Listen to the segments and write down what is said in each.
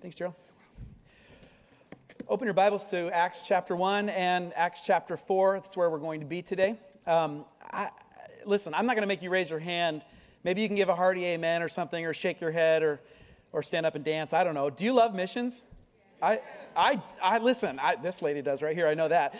Thanks, Gerald. Open your Bibles to Acts chapter 1 and Acts chapter 4. That's where we're going to be today. Listen, I'm not going to make you raise your hand. Maybe you can give a hearty amen or something, or shake your head, or stand up and dance. I don't know. Do you love missions? Listen, this lady does right here. I know that.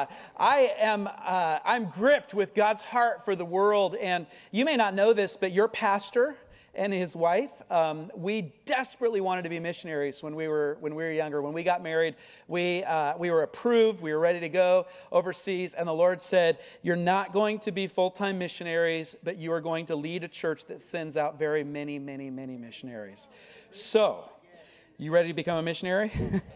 I'm gripped with God's heart for the world. And you may not know this, but your pastor and his wife, we desperately wanted to be missionaries when we were younger. When we got married, we were approved. We were ready to go overseas. And the Lord said, "You're not going to be full-time missionaries, but you are going to lead a church that sends out very many, many, many missionaries." So, you ready to become a missionary?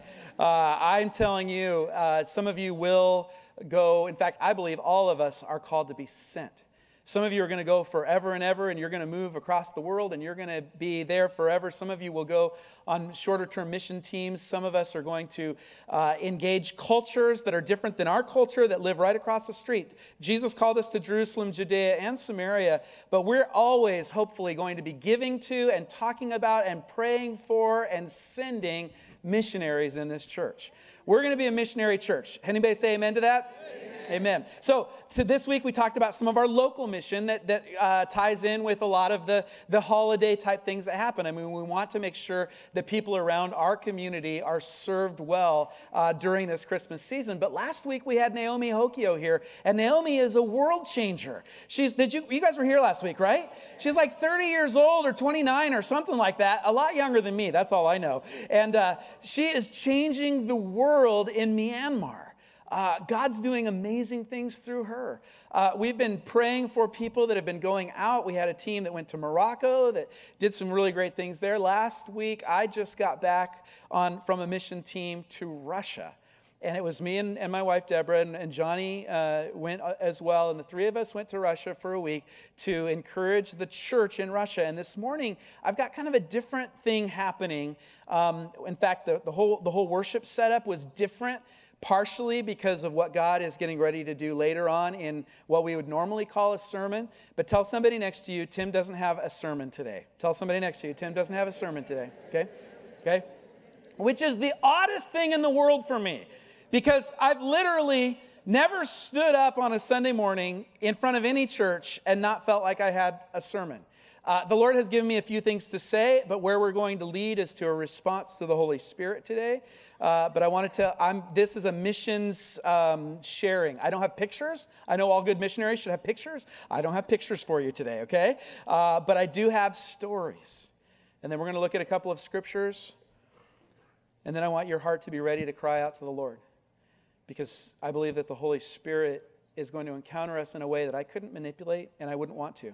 I'm telling you, some of you will go. In fact, I believe all of us are called to be sent. Some of you are going to go forever and ever, and you're going to move across the world, and you're going to be there forever. Some of you will go on shorter-term mission teams. Some of us are going to engage cultures that are different than our culture, that live right across the street. Jesus called us to Jerusalem, Judea, and Samaria, but we're always, hopefully, going to be giving to and talking about and praying for and sending missionaries in this church. We're going to be a missionary church. Anybody say amen to that? Amen. So this week we talked about some of our local mission that ties in with a lot of the holiday type things that happen. I mean, we want to make sure that people around our community are served well during this Christmas season. But last week we had Naomi Hokio here, and Naomi is a world changer. You guys were here last week, right? She's like 30 years old or 29 or something like that, a lot younger than me. That's all I know. And she is changing the world in Myanmar. God's doing amazing things through her. We've been praying for people that have been going out. We had a team that went to Morocco that did some really great things there. Last week, I just got back from a mission team to Russia. And it was me and my wife, Deborah, and Johnny went as well. And the three of us went to Russia for a week to encourage the church in Russia. And this morning, I've got kind of a different thing happening. In fact, the whole worship setup was different, partially because of what God is getting ready to do later on in what we would normally call a sermon. But tell somebody next to you, Tim doesn't have a sermon today. Tell somebody next to you, Tim doesn't have a sermon today. Okay? Which is the oddest thing in the world for me, because I've literally never stood up on a Sunday morning in front of any church and not felt like I had a sermon. The Lord has given me a few things to say, but where we're going to lead is to a response to the Holy Spirit today. But I want to tell, this is a missions sharing. I don't have pictures. I know all good missionaries should have pictures. I don't have pictures for you today, okay? But I do have stories. And then we're going to look at a couple of scriptures. And then I want your heart to be ready to cry out to the Lord, because I believe that the Holy Spirit is going to encounter us in a way that I couldn't manipulate and I wouldn't want to.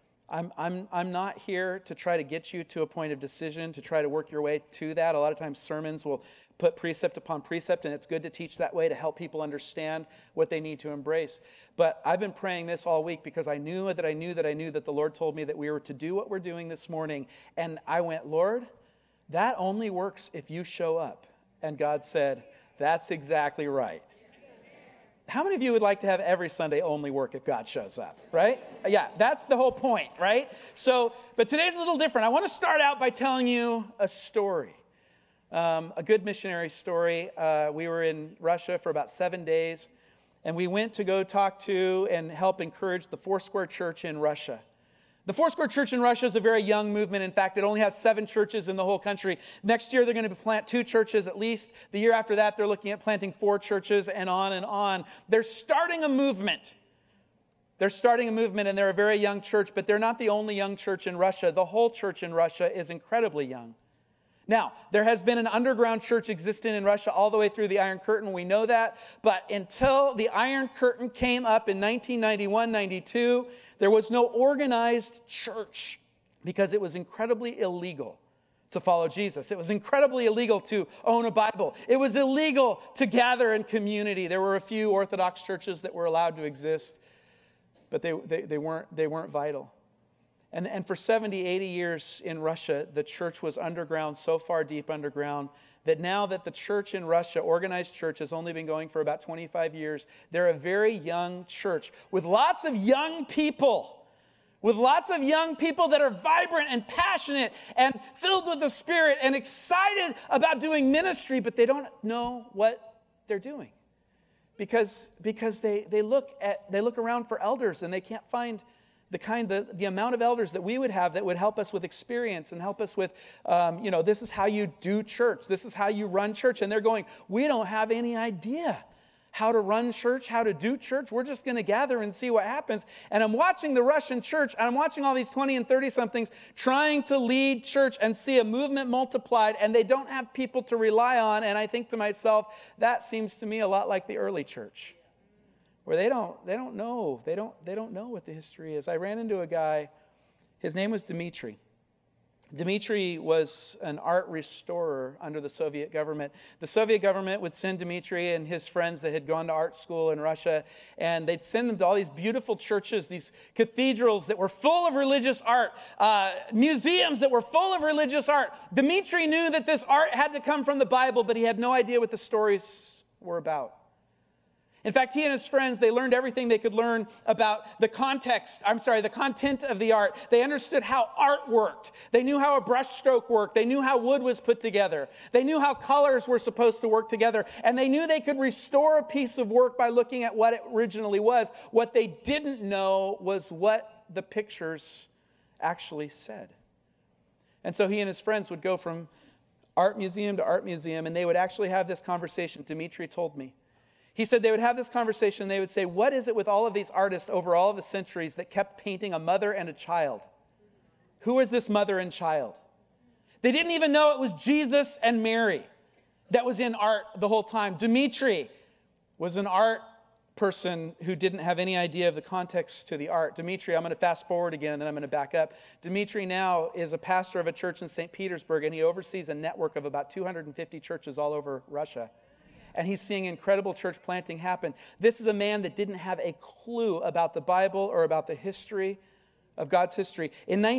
I'm not here to try to get you to a point of decision, to try to work your way to that. A lot of times sermons will put precept upon precept, and it's good to teach that way to help people understand what they need to embrace. But I've been praying this all week because I knew that the Lord told me that we were to do what we're doing this morning. And I went, "Lord, that only works if you show up." And God said, "That's exactly right." How many of you would like to have every Sunday only work if God shows up, right? Yeah, that's the whole point, right? So, but today's a little different. I want to start out by telling you a story, a good missionary story. We were in Russia for about 7 days, and we went to go talk to and help encourage the Foursquare Church in Russia. The Foursquare Church in Russia is a very young movement. In fact, it only has 7 churches in the whole country. Next year, they're going to plant 2 churches at least. The year after that, they're looking at planting 4 churches, and on and on. They're starting a movement. And they're a very young church, but they're not the only young church in Russia. The whole church in Russia is incredibly young. Now, there has been an underground church existing in Russia all the way through the Iron Curtain. We know that. But until the Iron Curtain came up in 1991-92, there was no organized church because it was incredibly illegal to follow Jesus. It was incredibly illegal to own a Bible. It was illegal to gather in community. There were a few Orthodox churches that were allowed to exist, but they weren't vital. And for 70, 80 years in Russia, the church was underground, so far deep underground, that now that the church in Russia, organized church, has only been going for about 25 years, they're a very young church with lots of young people with lots of young people that are vibrant and passionate and filled with the Spirit and excited about doing ministry, but they don't know what they're doing because they look around for elders and they can't find the amount of elders that we would have that would help us with experience and help us with, this is how you do church. This is how you run church. And they're going, we don't have any idea how to run church, how to do church. We're just going to gather and see what happens. And I'm watching the Russian church, and I'm watching all these 20 and 30-somethings trying to lead church and see a movement multiplied, and they don't have people to rely on. And I think to myself, that seems to me a lot like the early church, where they don't know what the history is. I ran into a guy, his name was Dmitri. Dmitri was an art restorer under the Soviet government. The Soviet government would send Dmitri and his friends that had gone to art school in Russia, and they'd send them to all these beautiful churches, these cathedrals that were full of religious art, museums that were full of religious art. Dmitri knew that this art had to come from the Bible, but he had no idea what the stories were about. In fact, he and his friends, they learned everything they could learn about the content of the art. They understood how art worked. They knew how a brushstroke worked. They knew how wood was put together. They knew how colors were supposed to work together. And they knew they could restore a piece of work by looking at what it originally was. What they didn't know was what the pictures actually said. And so he and his friends would go from art museum to art museum, and they would actually have this conversation. Dmitri told me. He said they would have this conversation, and they would say, what is it with all of these artists over all of the centuries that kept painting a mother and a child? Who is this mother and child? They didn't even know it was Jesus and Mary that was in art the whole time. Dmitri was an art person who didn't have any idea of the context to the art. Dmitri, I'm going to fast forward again, and then I'm going to back up. Dmitri now is a pastor of a church in St. Petersburg, and he oversees a network of about 250 churches all over Russia. And he's seeing incredible church planting happen. This is a man that didn't have a clue about the Bible or about the history of God's history.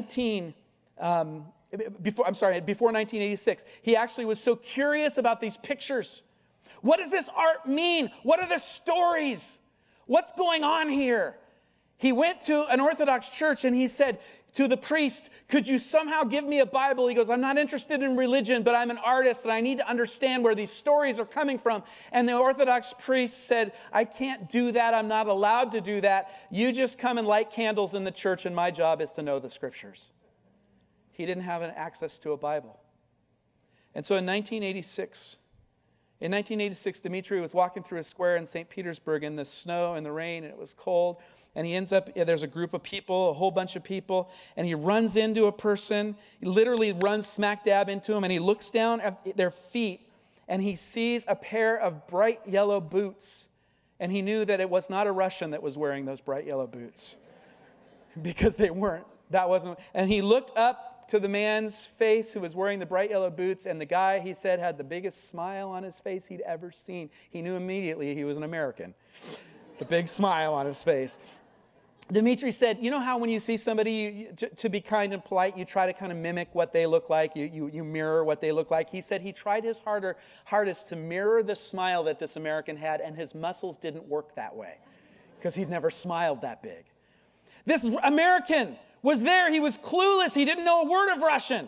Before 1986, he actually was so curious about these pictures. What does this art mean? What are the stories? What's going on here? He went to an Orthodox church and he said to the priest, could you somehow give me a Bible? He goes, I'm not interested in religion, but I'm an artist and I need to understand where these stories are coming from. And the Orthodox priest said, I can't do that. I'm not allowed to do that. You just come and light candles in the church, and my job is to know the scriptures. He didn't have an access to a Bible. And so in 1986, Dmitri was walking through a square in St. Petersburg in the snow and the rain, and it was cold. And he ends up, there's a group of people, a whole bunch of people, and he runs into a person. He literally runs smack dab into him, and he looks down at their feet, and he sees a pair of bright yellow boots. And he knew that it was not a Russian that was wearing those bright yellow boots, because they weren't. That wasn't. And he looked up to the man's face who was wearing the bright yellow boots, and the guy, he said, had the biggest smile on his face he'd ever seen. He knew immediately he was an American. The big smile on his face. Dmitri said, you know how when you see somebody, to be kind and polite, you try to kind of mimic what they look like, you mirror what they look like. He said he tried his hardest to mirror the smile that this American had, and his muscles didn't work that way because he'd never smiled that big. This American was there. He was clueless. He didn't know a word of Russian.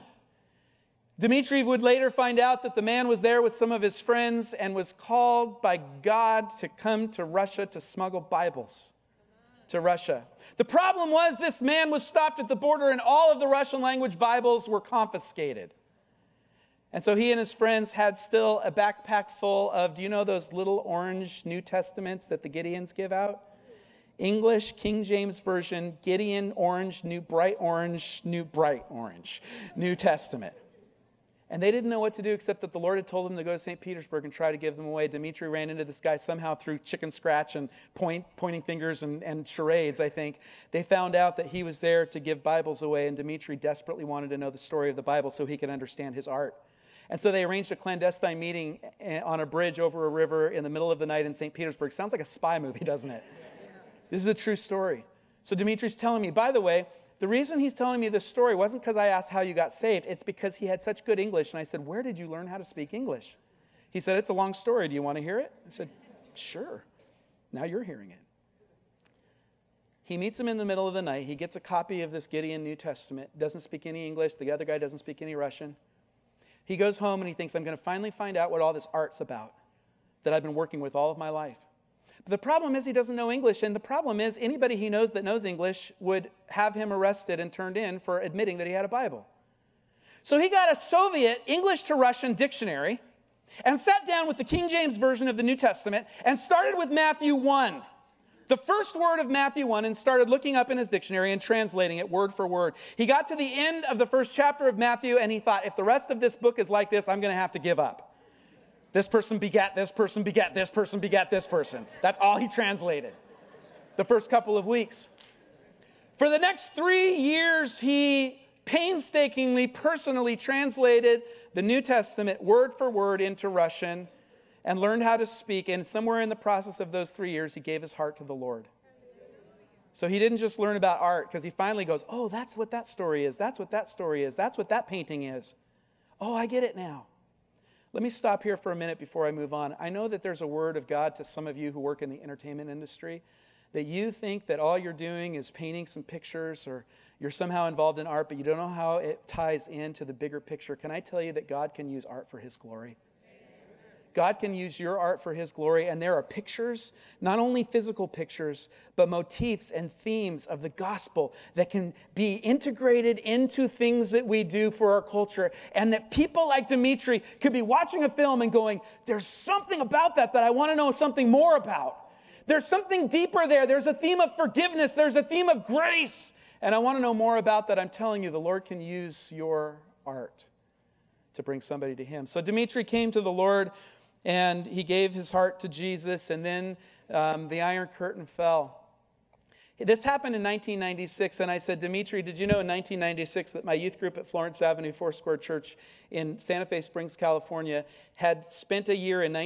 Dmitri would later find out that the man was there with some of his friends and was called by God to come to Russia to smuggle Bibles to Russia. The problem was this man was stopped at the border and all of the Russian language Bibles were confiscated. And so he and his friends had still a backpack full of, do you know those little orange New Testaments that the Gideons give out? English, King James Version, Gideon orange, New bright orange, New Testament. And they didn't know what to do except that the Lord had told them to go to St. Petersburg and try to give them away. Dmitri ran into this guy somehow through chicken scratch and pointing fingers and charades, I think. They found out that he was there to give Bibles away, and Dmitri desperately wanted to know the story of the Bible so he could understand his art. And so they arranged a clandestine meeting on a bridge over a river in the middle of the night in St. Petersburg. Sounds like a spy movie, doesn't it? This is a true story. So Dmitri's telling me, by the way, the reason he's telling me this story wasn't because I asked how you got saved. It's because he had such good English. And I said, where did you learn how to speak English? He said, it's a long story. Do you want to hear it? I said, sure. Now you're hearing it. He meets him in the middle of the night. He gets a copy of this Gideon New Testament. Doesn't speak any English. The other guy doesn't speak any Russian. He goes home and he thinks, I'm going to finally find out what all this art's about that I've been working with all of my life. But the problem is he doesn't know English. And the problem is anybody he knows that knows English would have him arrested and turned in for admitting that he had a Bible. So he got a Soviet English to Russian dictionary and sat down with the King James Version of the New Testament and started with Matthew 1. The first word of Matthew 1 and started looking up in his dictionary and translating it word for word. He got to the end of the first chapter of Matthew and he thought, if the rest of this book is like this, I'm going to have to give up. This person begat this person, begat this person, begat this person. That's all he translated the first couple of weeks. For the next 3 years, he painstakingly, personally translated the New Testament word for word into Russian and learned how to speak. And somewhere in the process of those 3 years, he gave his heart to the Lord. So he didn't just learn about art, because he finally goes, oh, that's what that story is. That's what that story is. That's what that painting is. Oh, I get it now. Let me stop here for a minute before I move on. I know that there's a word of God to some of you who work in the entertainment industry, that you think that all you're doing is painting some pictures or you're somehow involved in art, but you don't know how it ties into the bigger picture. Can I tell you that God can use art for His glory? God can use your art for His glory, and there are pictures, not only physical pictures, but motifs and themes of the gospel that can be integrated into things that we do for our culture, and that people like Dimitri could be watching a film and going, there's something about that I want to know something more about. There's something deeper there. There's a theme of forgiveness. There's a theme of grace, and I want to know more about that. I'm telling you, the Lord can use your art to bring somebody to Him. So Dimitri came to the Lord, and he gave his heart to Jesus, and then the Iron Curtain fell. This happened in 1996, and I said, Dimitri, did you know in 1996 that my youth group at Florence Avenue Foursquare Church in Santa Fe Springs, California, had spent a year in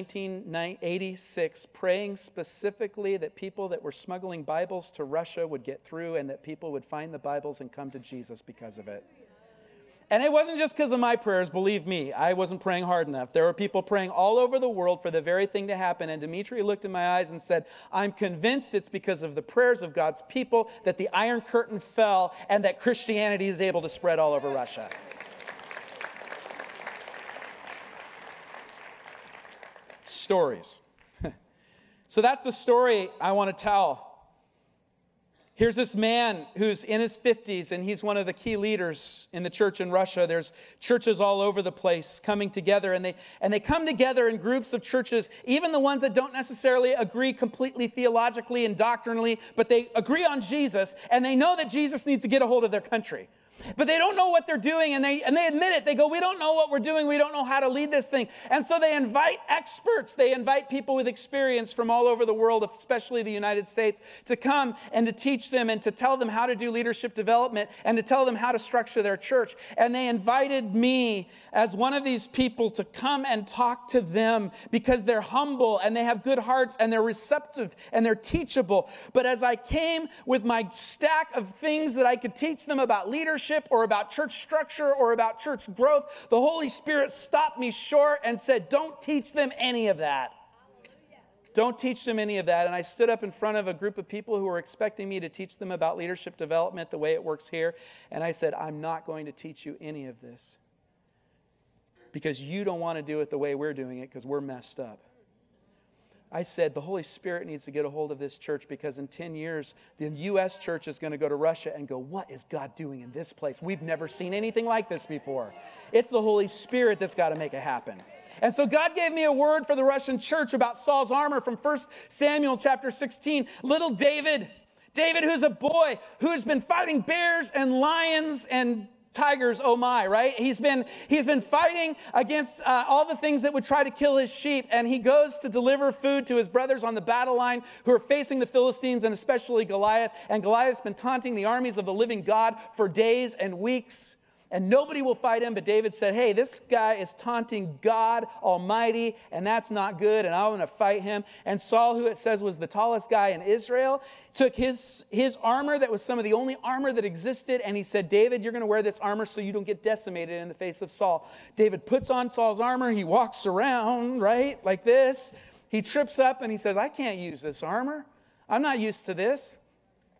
1986 praying specifically that people that were smuggling Bibles to Russia would get through and that people would find the Bibles and come to Jesus because of it. And it wasn't just because of my prayers, believe me. I wasn't praying hard enough. There were people praying all over the world for the very thing to happen. And Dimitri looked in my eyes and said, I'm convinced it's because of the prayers of God's people that the Iron Curtain fell and that Christianity is able to spread all over Russia. Stories. So that's the story I want to tell. Here's this man who's in his 50s, and he's one of the key leaders in the church in Russia. There's churches all over the place coming together, and they come together in groups of churches, even the ones that don't necessarily agree completely theologically and doctrinally, but they agree on Jesus, and they know that Jesus needs to get a hold of their country. But they don't know what they're doing, and they admit it. They go, we don't know what we're doing. We don't know how to lead this thing. And so they invite experts. They invite people with experience from all over the world, especially the United States, to come and to teach them and to tell them how to do leadership development and to tell them how to structure their church. And they invited me as one of these people to come and talk to them because they're humble and they have good hearts and they're receptive and they're teachable. But as I came with my stack of things that I could teach them about leadership, or about church structure, or about church growth, the Holy Spirit stopped me short and said, don't teach them any of that. Don't teach them any of that. And I stood up in front of a group of people who were expecting me to teach them about leadership development the way it works here. And I said, I'm not going to teach you any of this because you don't want to do it the way we're doing it because we're messed up. I said, the Holy Spirit needs to get a hold of this church because in 10 years, the U.S. church is going to go to Russia and go, what is God doing in this place? We've never seen anything like this before. It's the Holy Spirit that's got to make it happen. And so God gave me a word for the Russian church about Saul's armor from 1 Samuel chapter 16. Little David, who's a boy who's been fighting bears and lions and tigers, oh my, right? He's been fighting against all the things that would try to kill his sheep, and he goes to deliver food to his brothers on the battle line who are facing the Philistines and especially Goliath. And Goliath's been taunting the armies of the living God for days and weeks. And nobody will fight him, but David said, hey, this guy is taunting God Almighty, and that's not good, and I want to fight him. And Saul, who it says was the tallest guy in Israel, took his armor that was some of the only armor that existed, and he said, David, you're going to wear this armor so you don't get decimated in the face of Saul. David puts on Saul's armor. He walks around, right, like this. He trips up, and he says, I can't use this armor. I'm not used to this.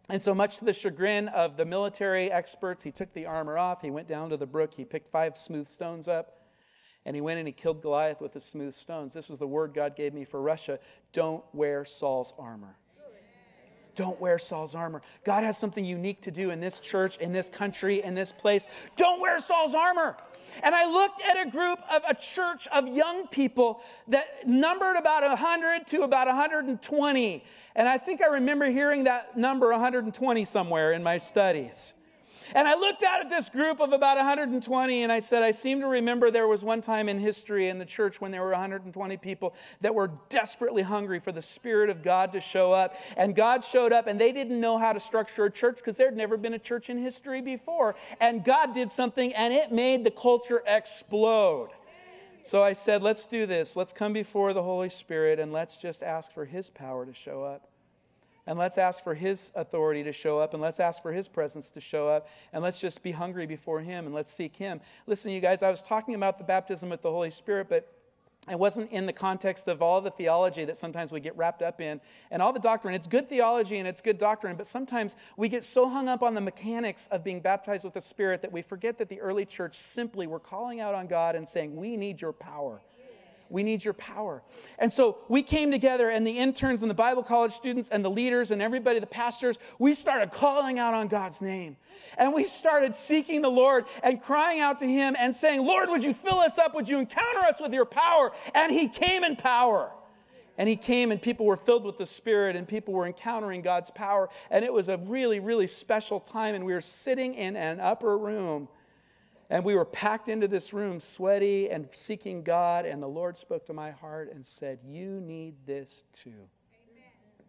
And so much to the chagrin of the military experts, he took the armor off, he went down to the brook, he picked 5 smooth stones up, and he went and he killed Goliath with the smooth stones. This was the word God gave me for Russia. Don't wear Saul's armor. Don't wear Saul's armor. God has something unique to do in this church, in this country, in this place. Don't wear Saul's armor. And I looked at a church of young people that numbered about 100 to about 120. And I think I remember hearing that number 120 somewhere in my studies. And I looked out at this group of about 120 and I said, I seem to remember there was one time in history in the church when there were 120 people that were desperately hungry for the Spirit of God to show up. And God showed up and they didn't know how to structure a church because there had never been a church in history before. And God did something and it made the culture explode. So I said, let's do this. Let's come before the Holy Spirit and let's just ask for His power to show up. And let's ask for His authority to show up. And let's ask for His presence to show up. And let's just be hungry before Him and let's seek Him. Listen, you guys, I was talking about the baptism with the Holy Spirit, but it wasn't in the context of all the theology that sometimes we get wrapped up in and all the doctrine. It's good theology and it's good doctrine, but sometimes we get so hung up on the mechanics of being baptized with the Spirit that we forget that the early church simply were calling out on God and saying, we need your power. We need your power. And so we came together and the interns and the Bible college students and the leaders and everybody, the pastors, we started calling out on God's name. And we started seeking the Lord and crying out to Him and saying, Lord, would you fill us up? Would you encounter us with your power? And He came in power. And He came and people were filled with the Spirit and people were encountering God's power. And it was a really, really special time. And we were sitting in an upper room. And we were packed into this room, sweaty and seeking God. And the Lord spoke to my heart and said, you need this too. Amen.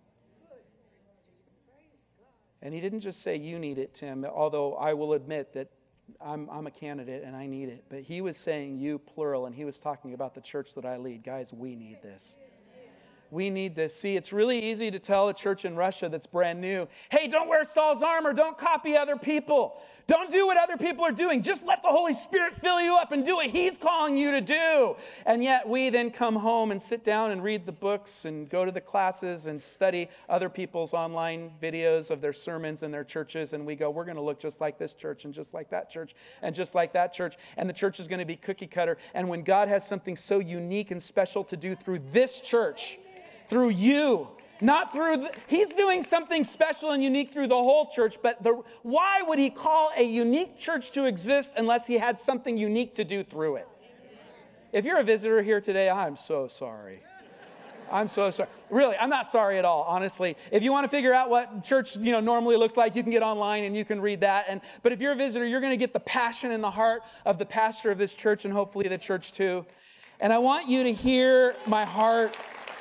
And He didn't just say, you need it, Tim, although I will admit that I'm a candidate and I need it. But He was saying you, plural, and He was talking about the church that I lead. Guys, we need this. We need this. See, it's really easy to tell a church in Russia that's brand new, hey, don't wear Saul's armor. Don't copy other people. Don't do what other people are doing. Just let the Holy Spirit fill you up and do what He's calling you to do. And yet we then come home and sit down and read the books and go to the classes and study other people's online videos of their sermons and their churches. And we go, we're going to look just like this church and just like that church and just like that church. And the church is going to be cookie cutter. And when God has something so unique and special to do through this church, through you, not through, He's doing something special and unique through the whole church, but why would He call a unique church to exist unless He had something unique to do through it? If you're a visitor here today, I'm so sorry. I'm so sorry. Really, I'm not sorry at all, honestly. If you want to figure out what church, normally looks like, you can get online and you can read that. But if you're a visitor, you're going to get the passion in the heart of the pastor of this church and hopefully the church too. And I want you to hear my heart.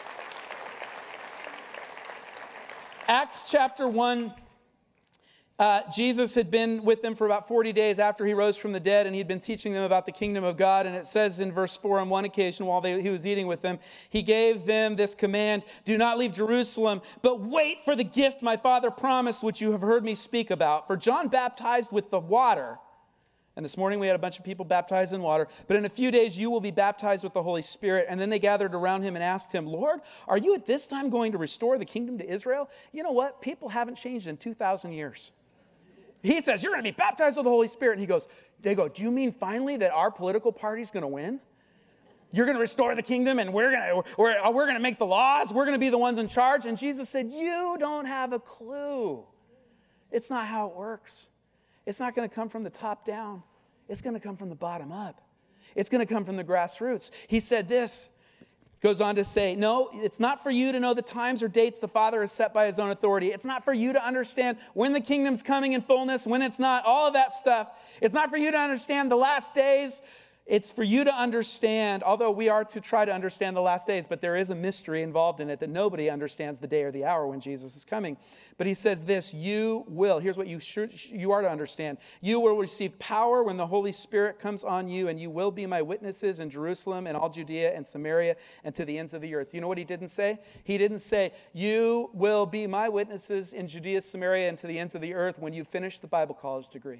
Acts chapter 1, Jesus had been with them for about 40 days after He rose from the dead, and He'd been teaching them about the kingdom of God. And it says in verse 4, on one occasion while He was eating with them, He gave them this command, do not leave Jerusalem, but wait for the gift my Father promised, which you have heard me speak about. For John baptized with the water, and this morning we had a bunch of people baptized in water. But in a few days you will be baptized with the Holy Spirit. And then they gathered around Him and asked Him, Lord, are you at this time going to restore the kingdom to Israel? You know what? People haven't changed in 2,000 years. He says, you're going to be baptized with the Holy Spirit. And they go, do you mean finally that our political party's going to win? You're going to restore the kingdom and we're going to make the laws. We're going to be the ones in charge. And Jesus said, you don't have a clue. It's not how it works. It's not going to come from the top down. It's going to come from the bottom up. It's going to come from the grassroots. He said this, goes on to say, no, it's not for you to know the times or dates the Father has set by His own authority. It's not for you to understand when the kingdom's coming in fullness, when it's not, all of that stuff. It's not for you to understand the last days. It's for you to understand, although we are to try to understand the last days, but there is a mystery involved in it that nobody understands the day or the hour when Jesus is coming. But He says this, you will, here's what you are to understand. You will receive power when the Holy Spirit comes on you, and you will be my witnesses in Jerusalem and all Judea and Samaria and to the ends of the earth. You know what He didn't say? He didn't say, you will be my witnesses in Judea, Samaria, and to the ends of the earth when you finish the Bible college degree.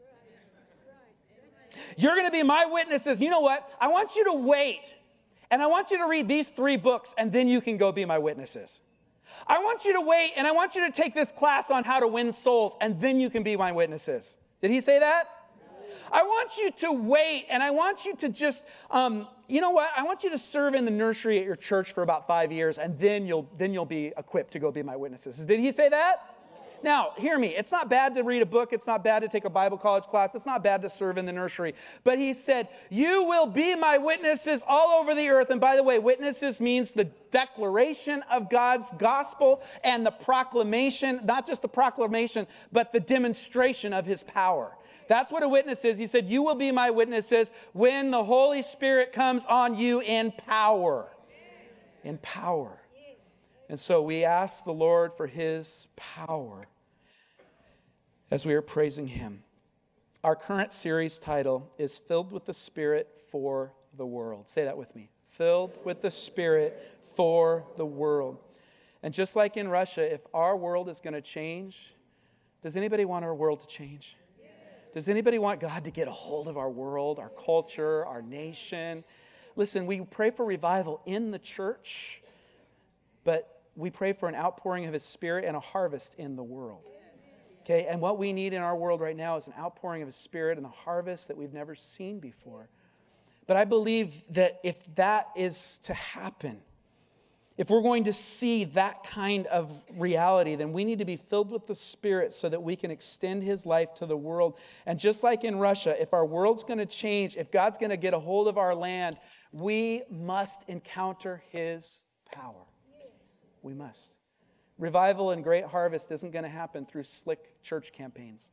You're going to be my witnesses. You know what? I want you to wait. And I want you to read these 3 books, and then you can go be my witnesses. I want you to wait, and I want you to take this class on how to win souls, and then you can be my witnesses. Did he say that? I want you to wait, and I want you to just, you know what? I want you to serve in the nursery at your church for about 5 years, and then you'll be equipped to go be my witnesses. Did he say that? Now, hear me. It's not bad to read a book. It's not bad to take a Bible college class. It's not bad to serve in the nursery. But he said, you will be my witnesses all over the earth. And by the way, witnesses means the declaration of God's gospel and the proclamation, not just the proclamation, but the demonstration of his power. That's what a witness is. He said, you will be my witnesses when the Holy Spirit comes on you in power. In power. And so we ask the Lord for his power as we are praising him. Our current series title is Filled with the Spirit for the World. Say that with me. Filled with the Spirit for the world. And just like in Russia, if our world is going to change, does anybody want our world to change? Does anybody want God to get a hold of our world, our culture, our nation? Listen, we pray for revival in the church, but we pray for an outpouring of his Spirit and a harvest in the world. Okay, and what we need in our world right now is an outpouring of his Spirit and a harvest that we've never seen before. But I believe that if that is to happen, if we're going to see that kind of reality, then we need to be filled with the Spirit so that we can extend his life to the world. And just like in Russia, if our world's going to change, if God's going to get a hold of our land, we must encounter his power. We must. Revival and great harvest isn't going to happen through slick church campaigns.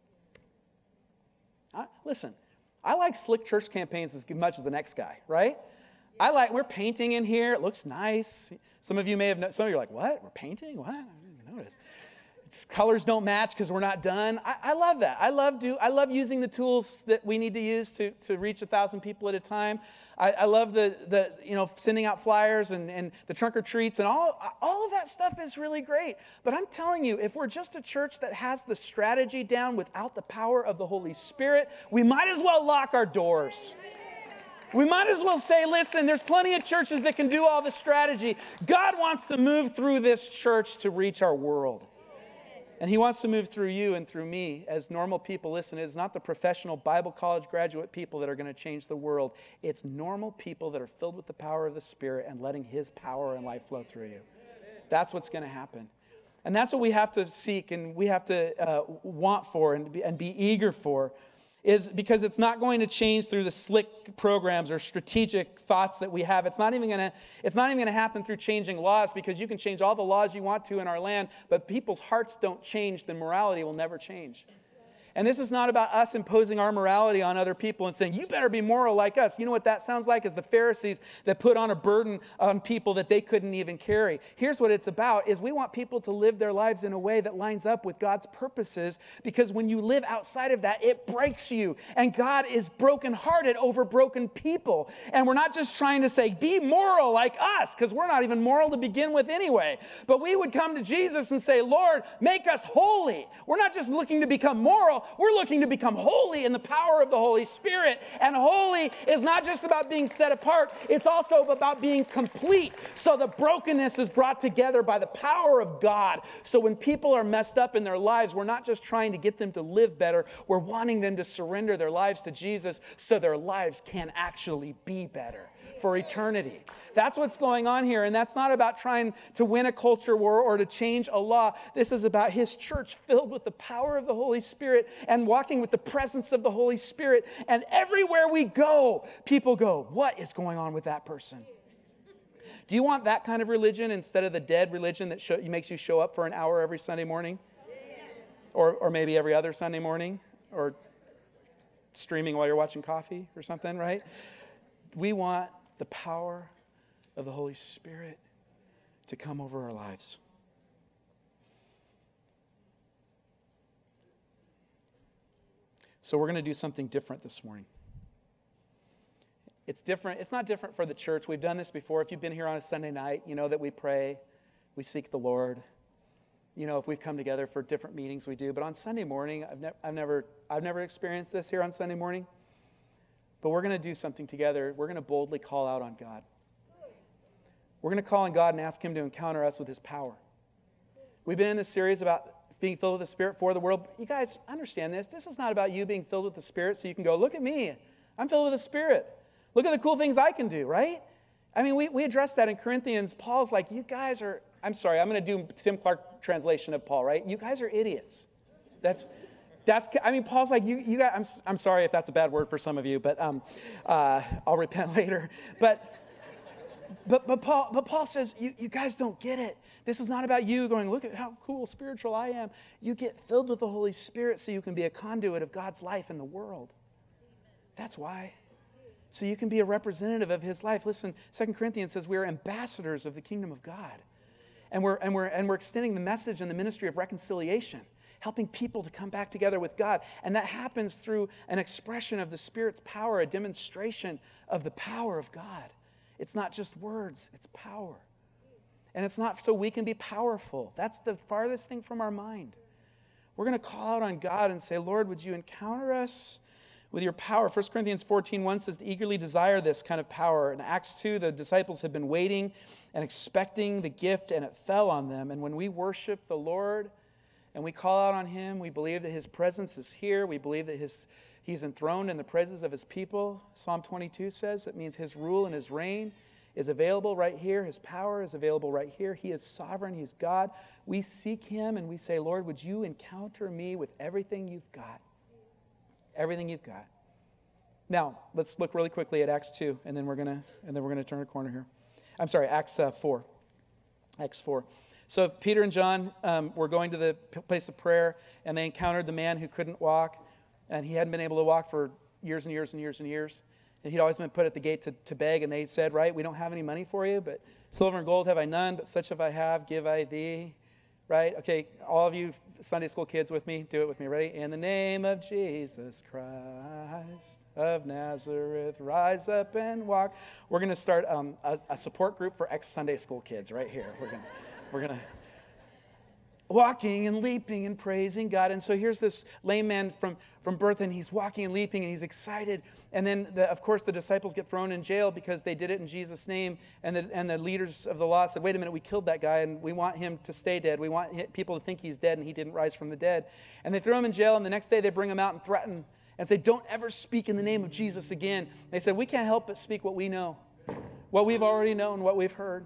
Listen, I like slick church campaigns as much as the next guy, right? We're painting in here. It looks nice. Some of you are like, what? We're painting? What? I didn't even notice. Colors don't match because we're not done. I love that. I love using the tools that we need to use to reach 1,000 people at a time. I love the sending out flyers and the trunk or treats and all of that stuff is really great. But I'm telling you, if we're just a church that has the strategy down without the power of the Holy Spirit, we might as well lock our doors. We might as well say, listen, there's plenty of churches that can do all the strategy. God wants to move through this church to reach our world. And he wants to move through you and through me as normal people. Listen, it's not the professional Bible college graduate people that are going to change the world. It's normal people that are filled with the power of the Spirit and letting his power and life flow through you. That's what's going to happen. And that's what we have to seek and we have to want for and be eager for, is because it's not going to change through the slick programs or strategic thoughts that we have. It's not even going to happen through changing laws, because you can change all the laws you want to in our land, but people's hearts don't change, then morality will never change. And this is not about us imposing our morality on other people and saying, you better be moral like us. You know what that sounds like? Is the Pharisees that put on a burden on people that they couldn't even carry. Here's what it's about, is we want people to live their lives in a way that lines up with God's purposes, because when you live outside of that, it breaks you. And God is brokenhearted over broken people. And we're not just trying to say, be moral like us, because we're not even moral to begin with anyway. But we would come to Jesus and say, Lord, make us holy. We're not just looking to become moral. We're looking to become holy in the power of the Holy Spirit. And holy is not just about being set apart. It's also about being complete. So the brokenness is brought together by the power of God. So when people are messed up in their lives, we're not just trying to get them to live better. We're wanting them to surrender their lives to Jesus so their lives can actually be better for eternity. That's what's going on here. And that's not about trying to win a culture war or to change a law. This is about his church filled with the power of the Holy Spirit and walking with the presence of the Holy Spirit. And everywhere we go, people go, what is going on with that person? Do you want that kind of religion instead of the dead religion that makes you show up for an hour every Sunday morning? Or maybe every other Sunday morning? Or streaming while you're watching coffee or something, right? We want the power of the Holy Spirit to come over our lives. So we're going to do something different this morning. It's different. It's not different for the church. We've done this before. If you've been here on a Sunday night, you know that we pray, we seek the Lord. You know, if we've come together for different meetings, we do. But on Sunday morning, I've never experienced this here on Sunday morning. But we're going to do something together. We're going to boldly call out on God. We're going to call on God and ask him to encounter us with his power. We've been in this series about being filled with the Spirit for the world. You guys understand this. This is not about you being filled with the Spirit so you can go, look at me. I'm filled with the Spirit. Look at the cool things I can do, right? I mean, we addressed that in Corinthians. Paul's like, you guys are, I'm sorry, I'm going to do Tim Clark translation of Paul, right? You guys are idiots. I mean, Paul's like, you guys, I'm sorry if that's a bad word for some of you, but I'll repent later. But Paul says, you guys don't get it. This is not about you going, look at how cool spiritual I am. You get filled with the Holy Spirit so you can be a conduit of God's life in the world. That's why. So you can be a representative of his life. Listen, 2 Corinthians says we are ambassadors of the kingdom of God. And we're extending the message and the ministry of reconciliation, helping people to come back together with God. And that happens through an expression of the Spirit's power, a demonstration of the power of God. It's not just words, it's power. And it's not so we can be powerful. That's the farthest thing from our mind. We're going to call out on God and say, Lord, would you encounter us with your power? 1 Corinthians 14:1 says to eagerly desire this kind of power. In Acts 2, the disciples had been waiting and expecting the gift, and it fell on them. And when we worship the Lord and we call out on him, we believe that his presence is here. We believe that he's enthroned in the presence of his people. Psalm 22 says it means his rule and his reign is available right here. His power is available right here. He is sovereign. He's God. We seek him and we say, Lord, would you encounter me with everything you've got? Everything you've got. Now, let's look really quickly at Acts 2, and then we're gonna turn a corner here. I'm sorry, Acts 4. Acts 4. So Peter and John were going to the place of prayer, and they encountered the man who couldn't walk, and he hadn't been able to walk for years and years and years and years. And he'd always been put at the gate to beg, and they said, right, we don't have any money for you, but silver and gold have I none, but such have I have, give I thee. Right? Okay, all of you Sunday school kids with me, do it with me. Ready? In the name of Jesus Christ of Nazareth, rise up and walk. We're going to start a support group for ex-Sunday school kids right here. We're going to walking and leaping and praising God. And so here's this lame man from birth, and he's walking and leaping, and he's excited. And then, of course, the disciples get thrown in jail because they did it in Jesus' name. And the leaders of the law said, wait a minute, we killed that guy, and we want him to stay dead. We want people to think he's dead, and he didn't rise from the dead. And they throw him in jail, and the next day they bring him out and threaten and say, don't ever speak in the name of Jesus again. They said, we can't help but speak what we know, what we've already known, what we've heard.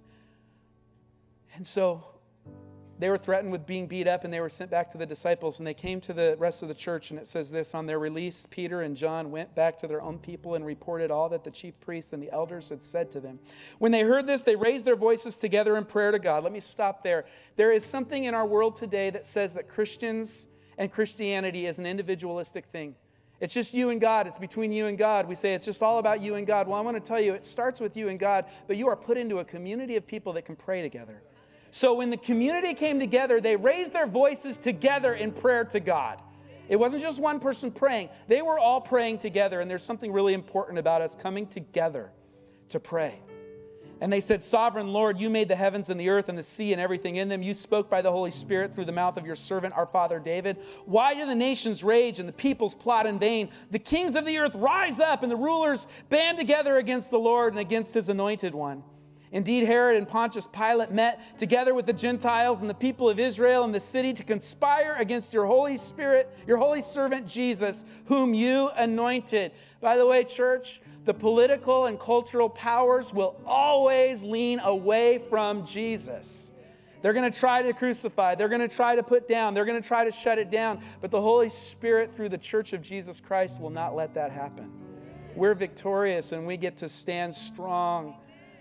And so they were threatened with being beat up, and they were sent back to the disciples, and they came to the rest of the church, and it says this, on their release, Peter and John went back to their own people and reported all that the chief priests and the elders had said to them. When they heard this, they raised their voices together in prayer to God. Let me stop there. There is something in our world today that says that Christians and Christianity is an individualistic thing. It's just you and God. It's between you and God. We say it's just all about you and God. Well, I want to tell you, it starts with you and God, but you are put into a community of people that can pray together. So when the community came together, they raised their voices together in prayer to God. It wasn't just one person praying. They were all praying together, and there's something really important about us coming together to pray. And they said, Sovereign Lord, you made the heavens and the earth and the sea and everything in them. You spoke by the Holy Spirit through the mouth of your servant, our father David. Why do the nations rage and the peoples plot in vain? The kings of the earth rise up, and the rulers band together against the Lord and against his anointed one. Indeed, Herod and Pontius Pilate met together with the Gentiles and the people of Israel in the city to conspire against your Holy Spirit, your holy servant Jesus, whom you anointed. By the way, church, the political and cultural powers will always lean away from Jesus. They're going to try to crucify. They're going to try to put down. They're going to try to shut it down. But the Holy Spirit, through the Church of Jesus Christ, will not let that happen. We're victorious, and we get to stand strong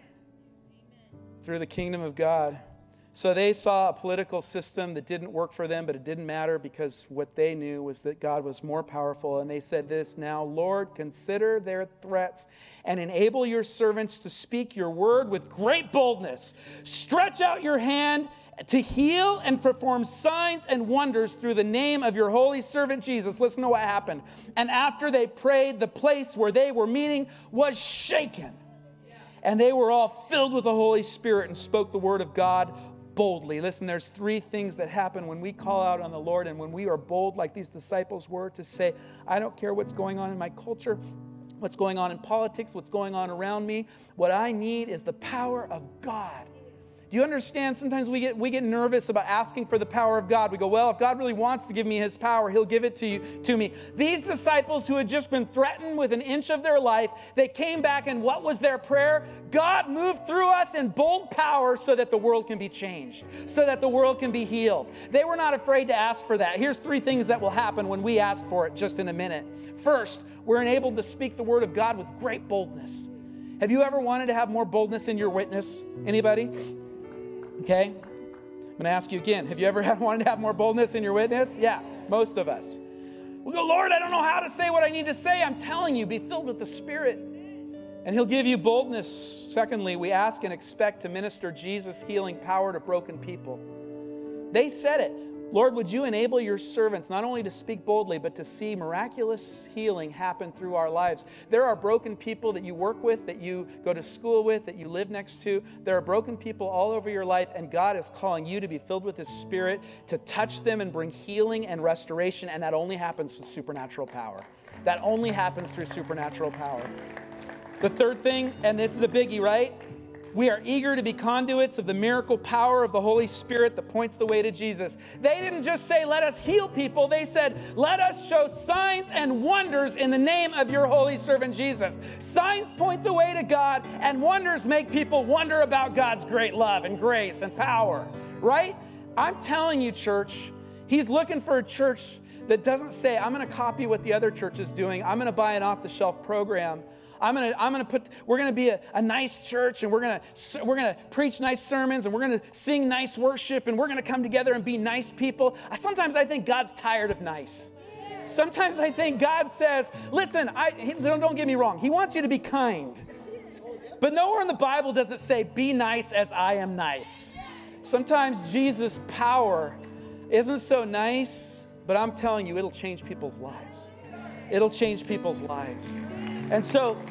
through the kingdom of God. So they saw a political system that didn't work for them, but it didn't matter because what they knew was that God was more powerful. And they said this, now, Lord, consider their threats and enable your servants to speak your word with great boldness. Stretch out your hand to heal and perform signs and wonders through the name of your holy servant Jesus. Listen to what happened. And after they prayed, the place where they were meeting was shaken. And they were all filled with the Holy Spirit and spoke the word of God boldly. Listen, there's three things that happen when we call out on the Lord and when we are bold like these disciples were to say, I don't care what's going on in my culture, what's going on in politics, what's going on around me. What I need is the power of God Do you understand? Sometimes we get nervous about asking for the power of God. We go, well, if God really wants to give me his power, he'll give it to me. These disciples who had just been threatened with an inch of their life, they came back, and what was their prayer? God, move through us in bold power so that the world can be changed, so that the world can be healed. They were not afraid to ask for that. Here's 3 things that will happen when we ask for it just in a minute. First, we're enabled to speak the word of God with great boldness. Have you ever wanted to have more boldness in your witness? Anybody? Okay, I'm going to ask you again. Have you ever wanted to have more boldness in your witness? Yeah, most of us. We go, Lord, I don't know how to say what I need to say. I'm telling you, be filled with the Spirit, and he'll give you boldness. Secondly, we ask and expect to minister Jesus' healing power to broken people. They said it. Lord, would you enable your servants not only to speak boldly, but to see miraculous healing happen through our lives. There are broken people that you work with, that you go to school with, that you live next to. There are broken people all over your life, and God is calling you to be filled with his Spirit, to touch them and bring healing and restoration, and that only happens with supernatural power. That only happens through supernatural power. The third thing, and this is a biggie, right? We are eager to be conduits of the miracle power of the Holy Spirit that points the way to Jesus. They didn't just say, let us heal people. They said, let us show signs and wonders in the name of your holy servant Jesus. Signs point the way to God, and wonders make people wonder about God's great love and grace and power, right? I'm telling you, church, he's looking for a church that doesn't say, I'm going to copy what the other church is doing. I'm going to buy an off-the-shelf program. We're going to be a nice church, and we're going to preach nice sermons, and we're going to sing nice worship, and we're going to come together and be nice people. Sometimes I think God's tired of nice. Sometimes I think God says, listen, don't get me wrong. He wants you to be kind. But nowhere in the Bible does it say, be nice as I am nice. Sometimes Jesus' power isn't so nice, but I'm telling you, it'll change people's lives. It'll change people's lives. And so,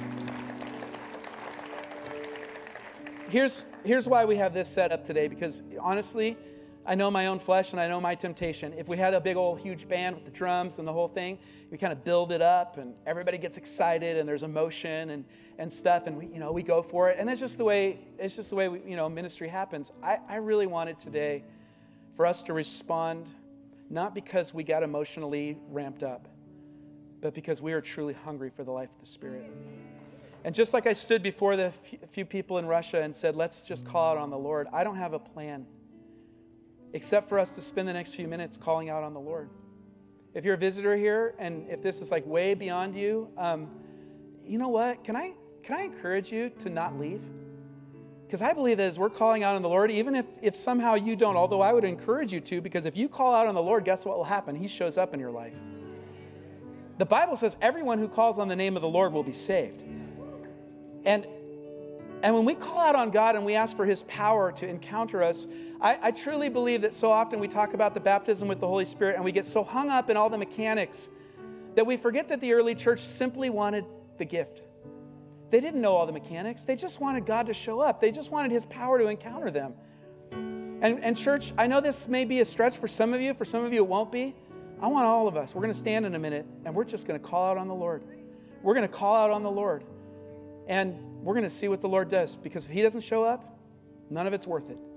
here's why we have this set up today, because honestly, I know my own flesh and I know my temptation. If we had a big old huge band with the drums and the whole thing, we kind of build it up and everybody gets excited and there's emotion and stuff, and we go for it. And it's just the way ministry happens. I really wanted today for us to respond, not because we got emotionally ramped up, but because we are truly hungry for the life of the Spirit. And just like I stood before the few people in Russia and said, let's just call out on the Lord, I don't have a plan except for us to spend the next few minutes calling out on the Lord. If you're a visitor here, and if this is like way beyond you, you know what? Can I encourage you to not leave? Because I believe that as we're calling out on the Lord, even if somehow you don't, although I would encourage you to, because if you call out on the Lord, guess what will happen? He shows up in your life. The Bible says everyone who calls on the name of the Lord will be saved. And when we call out on God and we ask for his power to encounter us, I truly believe that so often we talk about the baptism with the Holy Spirit and we get so hung up in all the mechanics that we forget that the early church simply wanted the gift. They didn't know all the mechanics. They just wanted God to show up. They just wanted his power to encounter them. And church, I know this may be a stretch for some of you. For some of you, it won't be. I want all of us. We're going to stand in a minute, and we're just going to call out on the Lord. We're going to call out on the Lord, and we're going to see what the Lord does, because if he doesn't show up, none of it's worth it.